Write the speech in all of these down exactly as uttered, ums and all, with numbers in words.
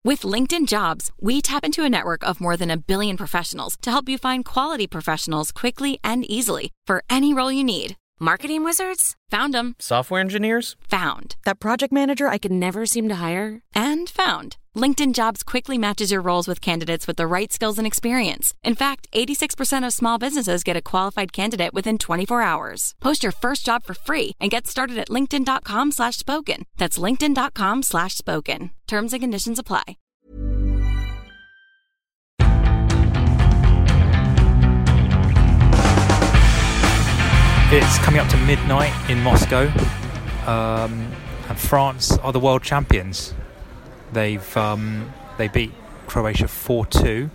With LinkedIn Jobs, we tap into a network of more than a billion professionals to help you find quality professionals quickly and easily for any role you need. Marketing wizards? Found them. Software engineers? Found. That project manager I could never seem to hire? And found. LinkedIn Jobs quickly matches your roles with candidates with the right skills and experience. In fact, eighty-six percent of small businesses get a qualified candidate within twenty-four hours. Post your first job for free and get started at linkedin.com slash spoken. That's linkedin.com slash spoken. Terms and conditions apply. It's coming up to midnight in Moscow, um, and France are the world champions. They've um, they beat Croatia four two,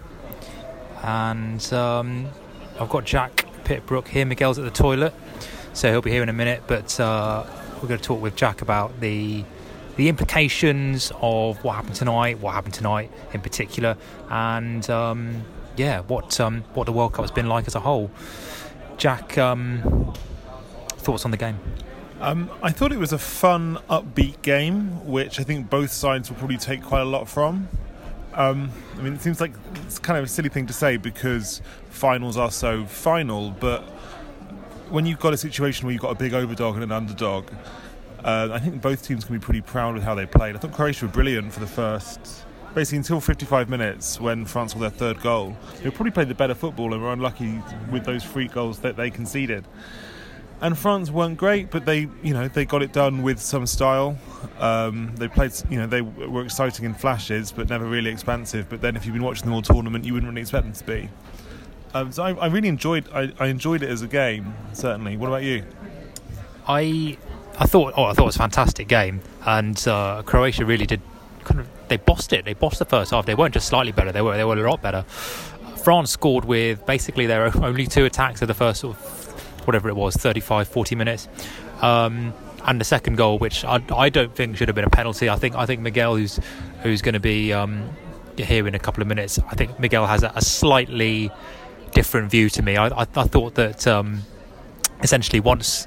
and um, I've got Jack Pitt-Brooke here. Miguel's at the toilet, so he'll be here in a minute. But uh, we're going to talk with Jack about the the implications of what happened tonight, what happened tonight in particular, and um, yeah, what um, what the World Cup has been like as a whole. Jack, um, thoughts on the game? Um, I thought it was a fun, upbeat game, which I think both sides will probably take quite a lot from. Um, I mean, it seems like it's kind of a silly thing to say because finals are so final, but when you've got a situation where you've got a big overdog and an underdog, uh, I think both teams can be pretty proud with how they played. I thought Croatia were brilliant for the first... basically until fifty-five minutes when France got their third goal. They probably played the better football and were unlucky with those three goals that they conceded. And France weren't great, but they, you know, they got it done with some style. Um, they played, you know, they were exciting in flashes, but never really expansive. But then, if you've been watching them all tournament, you wouldn't really expect them to be. Um, so I, I really enjoyed, I, I enjoyed it as a game. Certainly. What about you? I, I thought, oh, I thought it was a fantastic game, and uh, Croatia really did kind of. They bossed it. They bossed the first half. They weren't just slightly better. They were. They were a lot better. France scored with basically their only two attacks of the first sort of whatever it was, thirty-five, forty minutes, um, and the second goal, which I, I don't think should have been a penalty. I think I think Miguel, who's who's going to be um, here in a couple of minutes, I think Miguel has a, a slightly different view to me. I, I, I thought that um, essentially once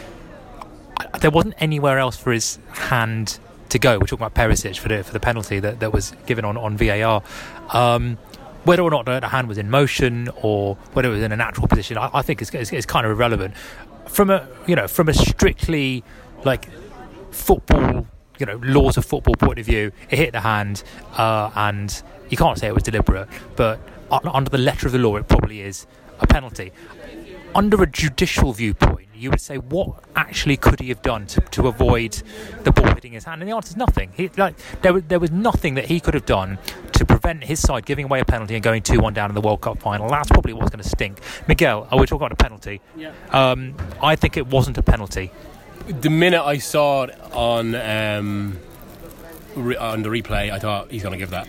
I, there wasn't anywhere else for his hand to go. We're talking about Perisic for the for the penalty that, that was given on, on V A R. Um, whether or not the hand was in motion or whether it was in a natural position, I, I think it's, it's, it's kind of irrelevant. From a you know from a strictly like football you know laws of football point of view, it hit the hand, uh, and you can't say it was deliberate. But under the letter of the law, it probably is a penalty. Under a judicial viewpoint, you would say, what actually could he have done to, to avoid the ball hitting his hand? And the answer is nothing. He, like, there, was, there was nothing that he could have done to prevent his side giving away a penalty and going two one down in the World Cup final. That's probably what's going to stink. Miguel, are we talking about a penalty? Yeah. Um, I think it wasn't a penalty. The minute I saw it on um, re- on the replay, I thought he's going to give that.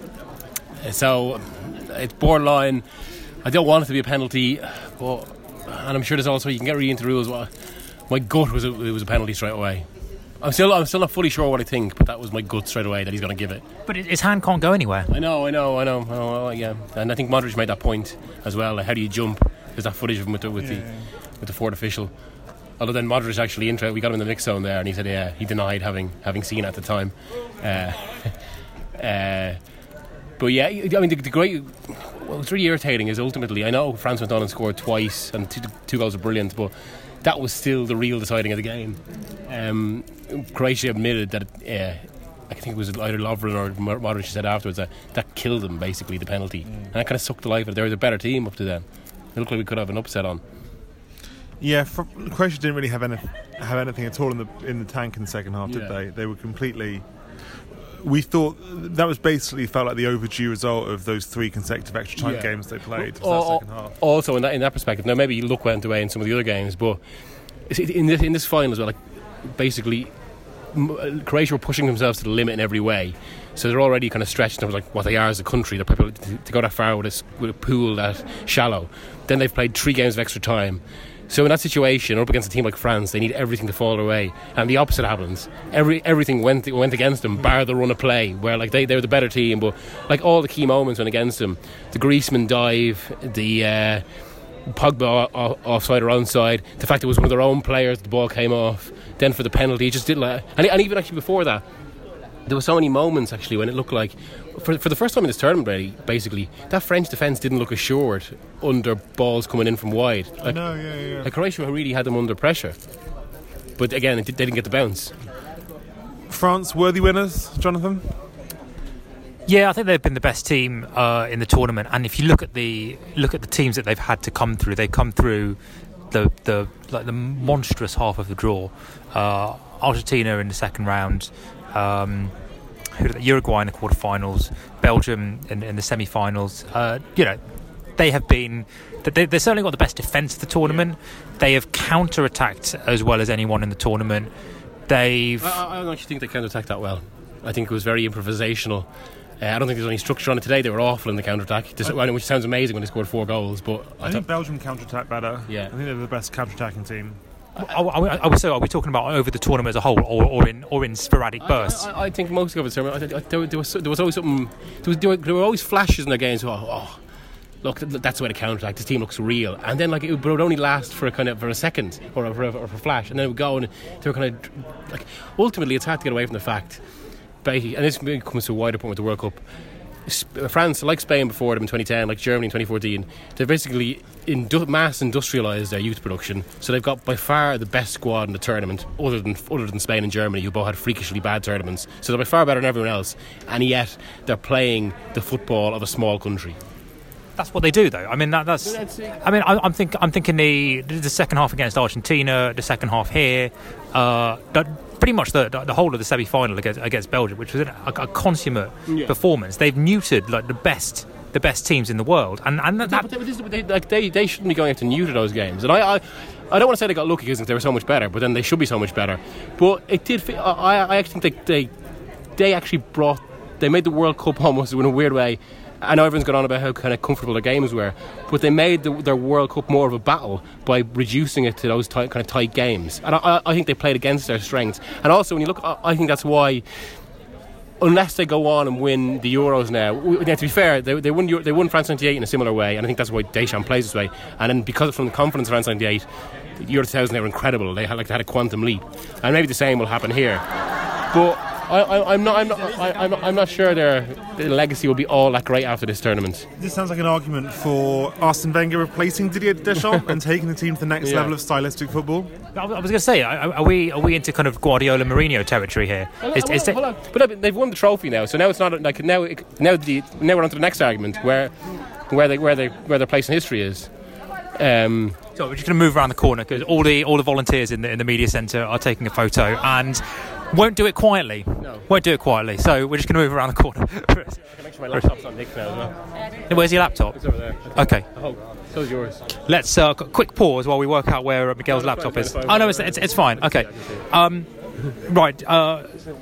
So it's borderline. I don't want it to be a penalty, but... And I'm sure there's also you can get really into the rules. Well, my gut was a, it was a penalty straight away. I'm still I'm still not fully sure what I think, but that was my gut straight away that he's going to give it. But his hand can't go anywhere. I know, I know, I know. I know yeah, and I think Modric made that point as well. Like, how do you jump? There's that footage of him with the with, yeah, the, yeah. with the fourth official. Although then Modric actually inter- we got him in the mix zone there, and he said yeah he denied having having seen it at the time. Uh, uh, but yeah, I mean the, the great. What's really irritating is ultimately, I know France went on and scored twice and two, two goals are brilliant, but that was still the real deciding of the game. Um, Croatia admitted that, uh, I think it was either Lovren or Modric said afterwards that that killed them, basically, the penalty. Mm. And that kind of sucked the life out of it. They were the better team up to then. It looked like we could have an upset on. Yeah, for, Croatia didn't really have any, have anything at all in the in the tank in the second half, did yeah. they? They were completely... We thought that was basically felt like the overdue result of those three consecutive extra time yeah. games they played well, that second half. Also, in that in that perspective, now maybe luck went away in some of the other games, but in this in this final as well, like basically, Croatia were pushing themselves to the limit in every way, so they're already kind of stretched in terms of like what they are as a country. They're probably to, to go that far with a, with a pool that shallow. Then they've played three games of extra time. So in that situation, up against a team like France, they need everything to fall their way, and the opposite happens. Every everything went went against them, bar the run of play, where like they they're the better team, but like all the key moments went against them. The Griezmann dive, the uh, Pogba offside or onside, the fact it was one of their own players, the ball came off. Then for the penalty, just didn't like, and, and even actually before that, there were so many moments actually when it looked like, for for the first time in this tournament, really, basically, that French defence didn't look assured under balls coming in from wide. Like, no, yeah, yeah. Like Croatia really had them under pressure, but again, it, they didn't get the bounce. France worthy winners, Jonathan? Yeah, I think they've been the best team uh, in the tournament. And if you look at the look at the teams that they've had to come through, they come through the the like the monstrous half of the draw. Uh, Argentina in the second round. Um, Uruguay in the quarterfinals, Belgium in, in the semi-finals. Uh, you know, they have been. They, they've certainly got the best defence of the tournament. Yeah. They have counter-attacked as well as anyone in the tournament. They've. I, I don't actually think they counter-attacked that well. I think it was very improvisational. Uh, I don't think there's any structure on it today. They were awful in the counter-attack, which sounds amazing when they scored four goals. But I, I think Belgium counter-attacked better. Yeah, I think they're the best counter-attacking team. Are, are, we, are, we, so are we talking about over the tournament as a whole, or, or in or in sporadic bursts? I, I, I think most of the tournament, I, I, there, there was there was always something. There, was, there, were, there were always flashes in their games. Oh, oh, look, that's the way to counteract. This team looks real, and then like it would only last for a kind of for a second or for a, or for a flash, and then it would go and they were kind of like ultimately it's hard to get away from the fact. Basically, and this comes to a wider point with the World Cup. France, like Spain before them in twenty ten, like Germany in twenty fourteen, they've basically indu- mass industrialised their youth production. So they've got by far the best squad in the tournament, other than other than Spain and Germany, who both had freakishly bad tournaments. So they're by far better than everyone else, and yet they're playing the football of a small country. That's what they do, though. I mean, that, that's. I mean, I, I'm think I'm thinking the the second half against Argentina, the second half here, uh, that, pretty much the the whole of the semi-final against, against Belgium, which was a, a consummate yeah. performance. They've neutered like the best the best teams in the world, and and that, but they, but they, like, they they shouldn't be going out to neuter those games. And I I, I don't want to say they got lucky because they were so much better, but then they should be so much better. But it did. I I actually think they they they actually brought they made the World Cup almost in a weird way. I know everyone's gone on about how kind of comfortable their games were, but they made the, their World Cup more of a battle by reducing it to those tight, kind of tight games. And I, I think they played against their strengths. And also, when you look, I think that's why, unless they go on and win the Euros now, now to be fair, they, they won they won France ninety-eight in a similar way, and I think that's why Deschamps plays this way. And then because from the confidence of France ninety-eight, Euro two thousand, they were incredible. They had like they had a quantum leap, and maybe the same will happen here. But I, I, I'm not. I'm not. I, I'm not. I'm not sure their, their legacy will be all that great after this tournament. This sounds like an argument for Arsene Wenger replacing Didier Deschamps and taking the team to the next yeah. level of stylistic football. I was going to say, are we are we into kind of Guardiola Mourinho territory here? Is, hold, is hold on, hold on. But they've won the trophy now, so now it's not like now. Now the now we're on to the next argument where where they where they where their place in history is. Um, so we're just going to move around the corner because all the all the volunteers in the in the media centre are taking a photo and won't do it quietly. No. Won't do it quietly. So we're just going to move around the corner. I can make sure my laptop's on Nick now as well. Where's your laptop? It's over there. Okay. Oh, so's yours. Let's uh, quick pause while we work out where Miguel's no, laptop is. Oh no, it's it's, it's fine. Okay. Um, right, uh,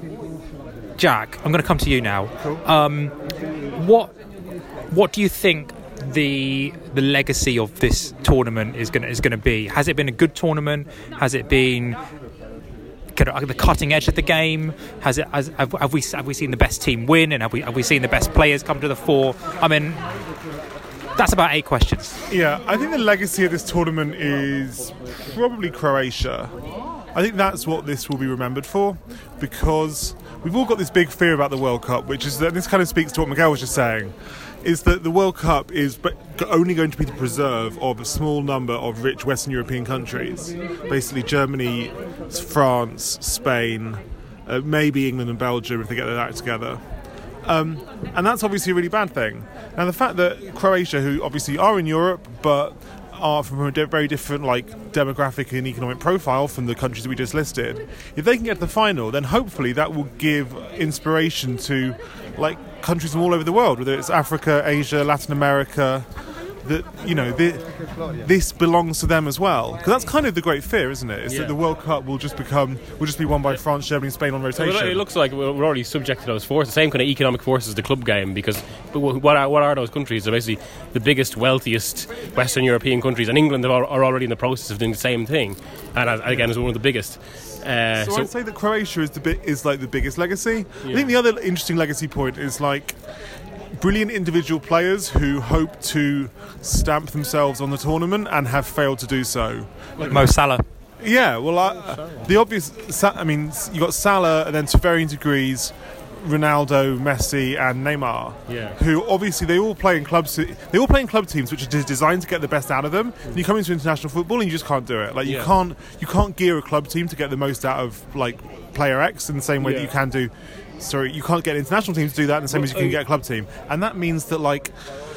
Jack. I'm going to come to you now. Um, what what do you think the the legacy of this tournament is going is going to be? Has it been a good tournament? Has it been kind of the cutting edge of the game? Has it? Has, have, have we have we seen the best team win? And have we have we seen the best players come to the fore? I mean, that's about eight questions. Yeah, I think the legacy of this tournament is probably Croatia. I think that's what this will be remembered for, because we've all got this big fear about the World Cup, which is that this kind of speaks to what Miguel was just saying. Is that the World Cup is only going to be the preserve of a small number of rich Western European countries, basically Germany, France, Spain, uh, maybe England and Belgium if they get their act together. Um, and that's obviously a really bad thing. Now the fact that Croatia, who obviously are in Europe but are from a de- very different like demographic and economic profile from the countries that we just listed, if they can get to the final, then hopefully that will give inspiration to like countries from all over the world, whether it's Africa, Asia, Latin America, that, you know, the, this belongs to them as well. Because that's kind of the great fear, isn't it? Is yeah. that the World Cup will just become will just be won by France, Germany, Spain on rotation. Well, it looks like we're already subject to those forces, the same kind of economic forces as the club game. Because what are what are those countries? They're basically the biggest, wealthiest Western European countries, and England are already in the process of doing the same thing. And again, is one of the biggest. Uh, so, so I'd say that Croatia is the bi- is like the biggest legacy. Yeah. I think the other interesting legacy point is like brilliant individual players who hope to stamp themselves on the tournament and have failed to do so. Like Mo Salah. Yeah, well, uh, the obvious. I mean, you got Salah, and then to varying degrees, Ronaldo, Messi, and Neymar, Yeah. who obviously they all play in clubs. They all play in club teams, which are designed to get the best out of them. And you come into international football and you just can't do it. Like you Yeah. can't, you can't gear a club team to get the most out of like player X in the same way Yeah. that you can do. Sorry, you can't get international teams to do that in the same Well, way as you can uh, get a club team, and that means that like.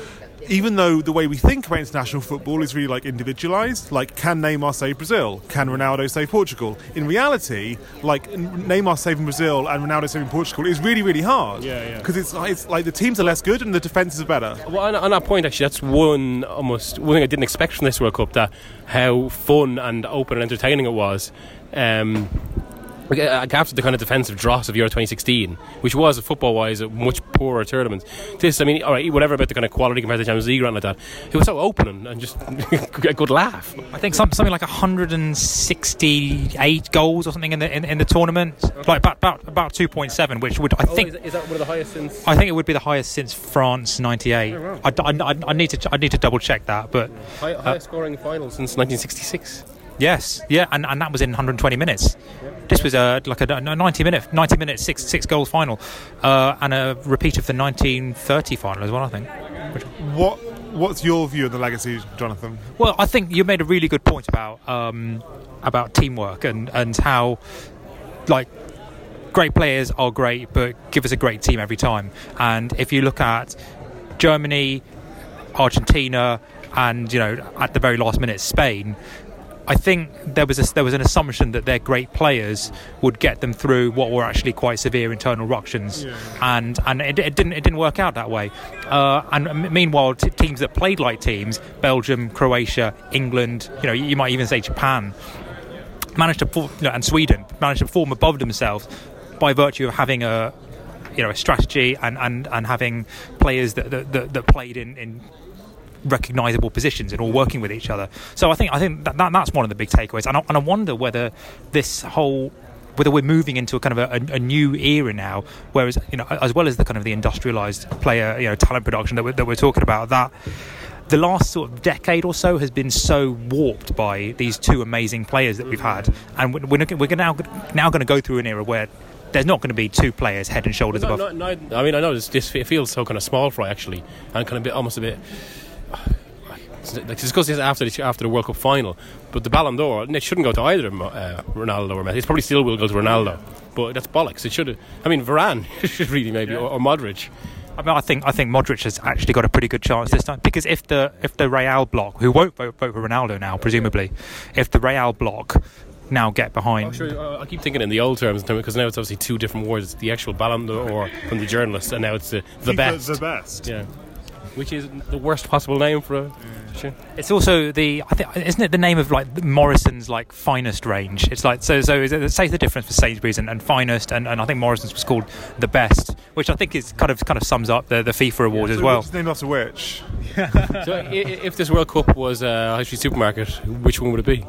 Even though the way we think about international football is really like individualised, like can Neymar save Brazil? Can Ronaldo save Portugal? In reality, like Neymar saving Brazil and Ronaldo saving Portugal is really, really hard. Yeah, yeah. Because it's, it's like the teams are less good and the defences are better. Well, on, on that point, actually, that's one almost one thing I didn't expect from this World Cup. That how fun and open and entertaining it was. Um, Like, uh, after the kind of defensive dross of Euro twenty sixteen, which was football-wise a much poorer tournament. This, I mean, all right, whatever about the kind of quality compared to the Champions League or anything like that, it was so open and, and just a good laugh. I think some, something like one hundred sixty-eight goals or something in the in, in the tournament, like about about, about two point seven, which would I Oh, think is, is that one of the highest since? I think it would be the highest since France ninety-eight. Oh, wow. I, I, I need to I need to double check that, but High, highest scoring final since nineteen sixty-six. yes, yeah, and, and that was in one hundred twenty minutes. This was a like a, a ninety minute ninety minute six six goals final, uh, and a repeat of the nineteen thirty final as well, I think. Which, What What's your view of the legacy, Jonathan? well, I think you made a really good point about um, about teamwork and, and how like great players are great, but give us a great team every time. And if you look at Germany, Argentina, and you know at the very last minute Spain, I think there was a, there was an assumption that their great players would get them through what were actually quite severe internal ructions, Yeah. and and it, it didn't it didn't work out that way. Uh, and m- meanwhile, t- teams that played like teams, Belgium, Croatia, England, you know, you might even say Japan, managed to perform, you know, and Sweden managed to perform above themselves by virtue of having a you know a strategy and, and, and having players that that, that, that played in. in recognisable positions and all working with each other. So I think I think that, that that's one of the big takeaways, and I, and I wonder whether this whole whether we're moving into a kind of a, a new era now, whereas you know as well as the kind of the industrialised player you know talent production that we're, that we're talking about, that the last sort of decade or so has been so warped by these two amazing players that we've had, and we're we're, we're now now going to go through an era where there's not going to be two players head and shoulders No, above. no, no, I mean, I know this, this it feels so kind of small fry actually, and kind of bit, almost a bit. Like discussed this after the, after the World Cup final, but the Ballon d'Or, and it shouldn't go to either uh, Ronaldo or Messi. It probably still will go to Ronaldo, but that's bollocks. It should. I mean, Varane should really maybe, Yeah. or, or Modric. I mean, I think I think Modric has actually got a pretty good chance this time, because if the if the Real bloc, who won't vote, vote for Ronaldo now, presumably, if the Real bloc now get behind, Oh, sure, uh, I keep thinking in the old terms because now it's obviously two different words. It's the actual Ballon d'Or from the journalists, and now it's the the FIFA best. The best. Yeah, which is the worst possible name for a. Sure. it's also the I think isn't it the name of like Morrison's like finest range? It's like so so is it, say the difference for Sainsbury's and, and finest, and, and I think Morrison's was called the best, which I think is kind of kind of sums up the, the FIFA award as So well. which is named after which? So, i- i- if this World Cup was a high street supermarket, which one would it be?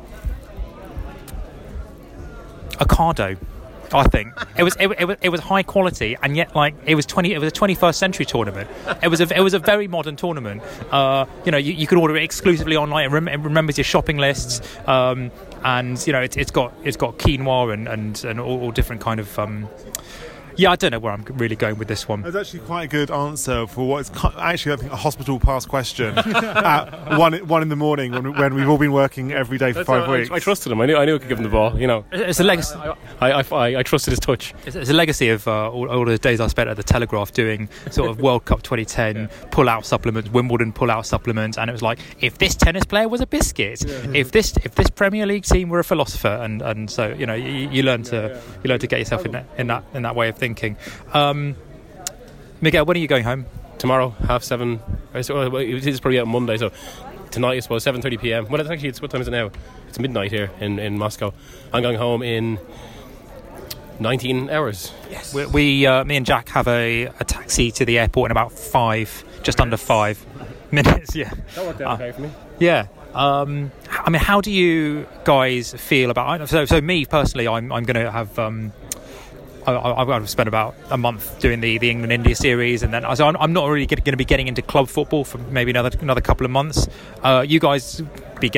Ocado, I think it was it, it was it was high quality, and yet like it was twenty it was a twenty-first century tournament. It was a it was a very modern tournament. Uh, you know, you, you could order it exclusively online. It, rem- it remembers your shopping lists, um, and you know it's it's got it's got quinoa and and, and all, all different kind of. Um, yeah, I don't know where I'm really going with this one. That's actually quite a good answer for what is cu- actually, I think, a hospital pass question at one one in the morning when, when we've all been working every day for That's five why I- weeks. I, trusted him. I knew I knew I could give him the ball. You know, It's a legacy. I I, I, I trusted his touch. It's, it's a legacy of uh, all, all those days I spent at the Telegraph doing sort of World Cup twenty ten pull-out supplements, Wimbledon pull-out supplements, and it was like, if this tennis player was a biscuit, if this if this Premier League team were a philosopher, and, and so you know you, you learn to you learn to get yourself in that in that in that way of thinking. Um, Miguel, when are you going home? Tomorrow, half seven. uh, So, uh, it is probably out on Monday. So tonight, I suppose, seven thirty p.m. Well, it's actually it's what time is it now? It's midnight here in, in Moscow. I'm going home in nineteen hours. Yes. We, we uh, me and Jack have a, a taxi to the airport in about five, just under five minutes. Yeah. That worked out okay for me. Yeah. Um, I mean, how do you guys feel about? So, so me personally, I'm I'm going to have. Um, I, I- I've got to spend about a month doing the, the England India series, and then so I'm, I'm not really going to be getting into club football for maybe another another couple of months. Uh, you guys be getting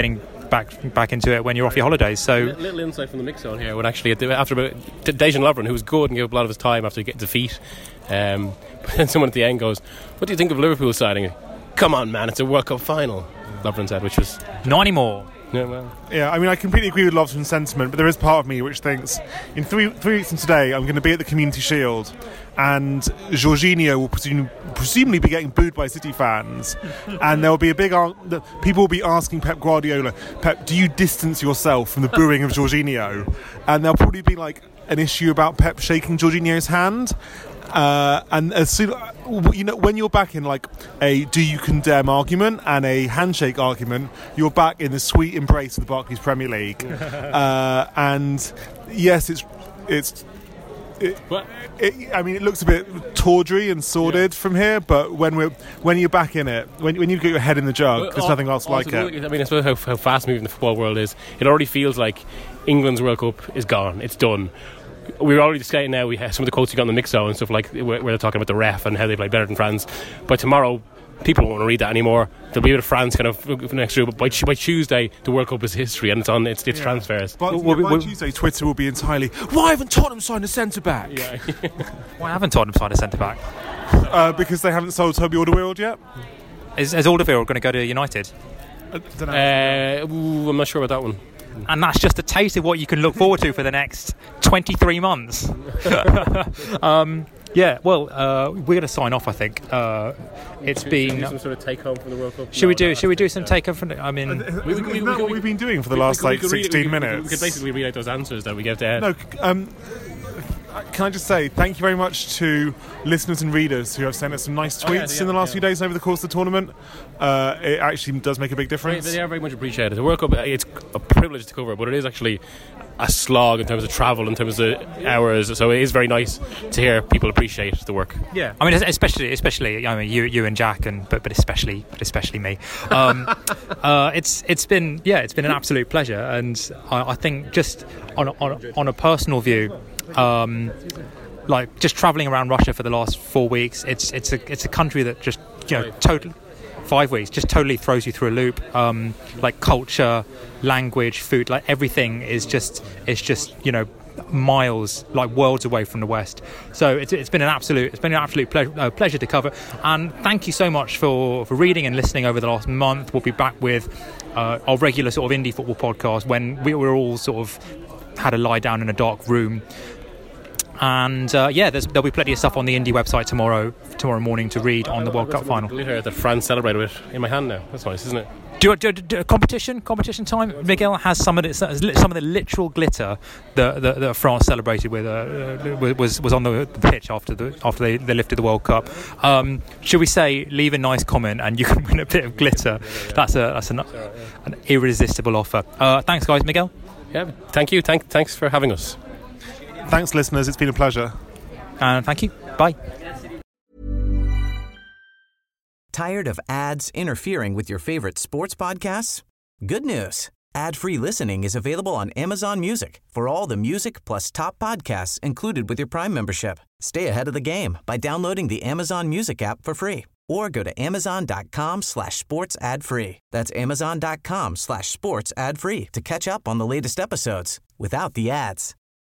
back back into it when you're off your holidays. So a little insight from the mix zone here. When actually after about Dejan Lovren, who was good and gave up a lot of his time after getting defeat, um, but then someone at the end goes, "What do you think of Liverpool signing?" "Come on, man, it's a World Cup final," Lovren said, which was not anymore. Yeah, well. yeah, I mean, I completely agree with Lovren's sentiment, but there is part of me which thinks in three three weeks from today, I'm going to be at the Community Shield, and Jorginho will presume, presumably be getting booed by City fans, and there will be a big ar- the, people will be asking Pep Guardiola, "Pep, do you distance yourself from the booing of Jorginho?" And there'll probably be like an issue about Pep shaking Jorginho's hand. Uh, and as soon, you know, when you're back in like a do you condemn argument and a handshake argument, you're back in the sweet embrace of the Barclays Premier League. uh, and yes, it's it's. It, it, I mean, it looks a bit tawdry and sordid yeah. from here, but when we're when you're back in it, when when you get your head in the jug, well, there's nothing else like it. I mean, I suppose how, how fast moving the football world is. It already feels like England's World Cup is gone. It's done. We're already discussing now. We have some of the quotes you got in the mix zone and stuff like where they're talking about the ref and how they play better than France. By tomorrow, people won't want to read that anymore. There'll be a bit of France kind of next year, but by, by Tuesday, the World Cup is history and it's on. It's, it's yeah. transfers. But well, yeah, by we'll, Tuesday, Twitter will be entirely. Why haven't Tottenham signed a centre back? Yeah. Why haven't Tottenham signed a centre back? Uh, because they haven't sold Toby Alderweireld yet. Is, is Alderweireld going to go to United? I don't know. Uh, ooh, I'm not sure about that one. And that's just a taste of what you can look forward to for the next twenty-three months. um, yeah, well, uh, we're going to sign off, I think. Uh, it's should, been... Should we do some sort of take-home from the World Cup? Should no, we do, no, should we do some take-home from the... I mean... Uh, we, we, we, Isn't that we, what we've been doing for the we, last, we, like, we sixteen read, minutes? We, we could basically read out those answers that we gave to Ed. No, um... Can I just say thank you very much to listeners and readers who have sent us some nice tweets oh, yeah, yeah, in the last yeah. few days over the course of the tournament. Uh, it actually does make a big difference. They, they are very much appreciated. The World Cup, it's a privilege to cover, but it is actually a slog in terms of travel, in terms of hours. So it is very nice to hear people appreciate the work. Yeah, I mean, especially, especially, I mean, you, you and Jack, and but, but especially, but especially me. Um, uh, it's it's been yeah, it's been an absolute pleasure, and I, I think just on a, on a, on a personal view. Um, like just travelling around Russia for the last four weeks, it's it's a it's a country that just you know totally five weeks just totally throws you through a loop. Um, like culture, language, food, like everything is just it's just you know miles, like worlds away from the West. So it's it's been an absolute it's been an absolute pleasure, uh, pleasure to cover. And thank you so much for for reading and listening over the last month. We'll be back with uh, our regular sort of indie football podcast when we were all sort of had a lie down in a dark room. And uh, yeah, there's, there'll be plenty of stuff on the Indie website tomorrow tomorrow morning to read on the World Cup final. Glitter that France celebrated with in my hand now. That's nice, isn't it? Do, do, do competition competition time. Miguel has some of the, some of the literal glitter that, that, that France celebrated with. Uh, was was on the pitch after the after they, they lifted the World Cup. Um, should we say leave a nice comment and you can win a bit of glitter? That's a that's an, an irresistible offer. Uh, thanks, guys. Miguel. Yeah, thank you. Thank thanks for having us. Thanks, listeners. It's been a pleasure. And thank you. Bye. Tired of ads interfering with your favorite sports podcasts? Good news. Ad-free listening is available on Amazon Music for all the music plus top podcasts included with your Prime membership. Stay ahead of the game by downloading the Amazon Music app for free or go to amazon.com slash sports ad free. That's amazon.com slash sports ad free to catch up on the latest episodes without the ads.